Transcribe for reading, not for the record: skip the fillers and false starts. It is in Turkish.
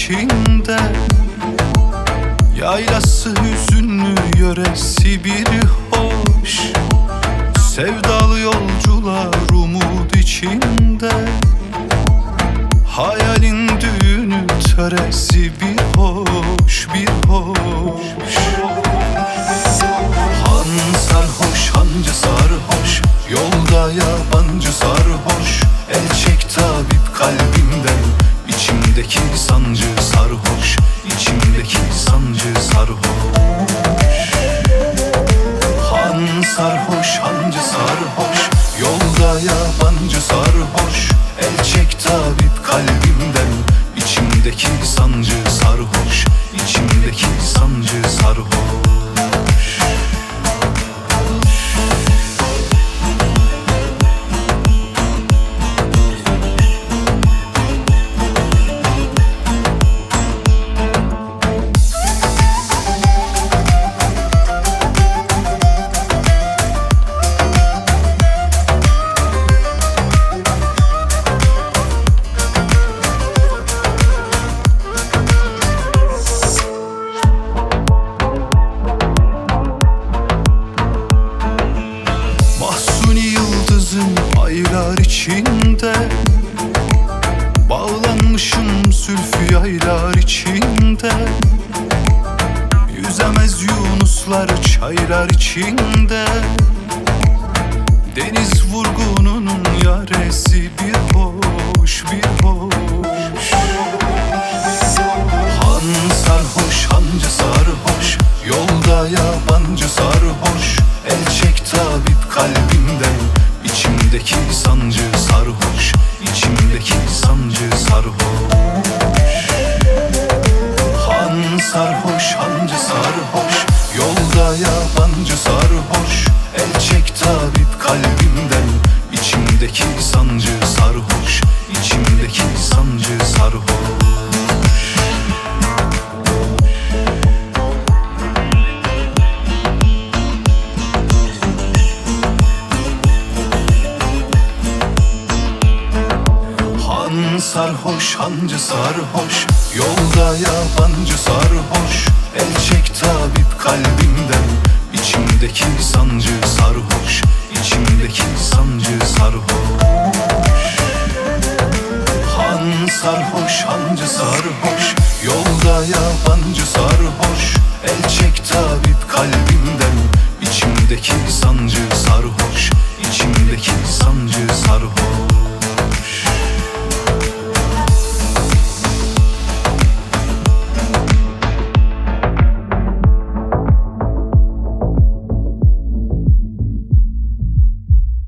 içinde. Yaylası hüzünlü, yöresi bir hoş. Sevdalı yolcular umut içinde. Hayalin düğünü, töresi bir hoş, bir hoş. Han sarhoş, hancı sarhoş, yolda yabancı sarhoş. El çek tabip kalbimden, içimdeki sancı sarhoş, içimdeki sancı sarhoş. Han sarhoş, hancı sarhoş, yolda yabancı sarhoş. El çek tabip kalbimden, içimdeki sancı sarhoş, içimdeki sancı sarhoş. Aylar içinde bağlanmışım, zülfü yaylar içinde. Yüzemez yunuslar çaylar içinde. Deniz vurgununun yaresi bir hoş, bir hoş. Han sarhoş, hancı sarhoş, yolda yabancı sarhoş. El çek tabip kalbimden, İçimdeki sancı sarhoş, içimdeki sancı sarhoş. Han sarhoş, hancı sarhoş, yolda yabancı sarhoş. El çek tabip kalbimden, içimdeki sancı sarhoş, içimdeki sancı sarhoş. Sarhoş, hancı sarhoş, yolda yabancı sarhoş. El çek tabip kalbimden, içimdeki sancı sarhoş, içimdeki sancı sarhoş. Han sarhoş, hancı sarhoş, yolda yabancı sarhoş. El çek tabip kalbimden, içimdeki sancı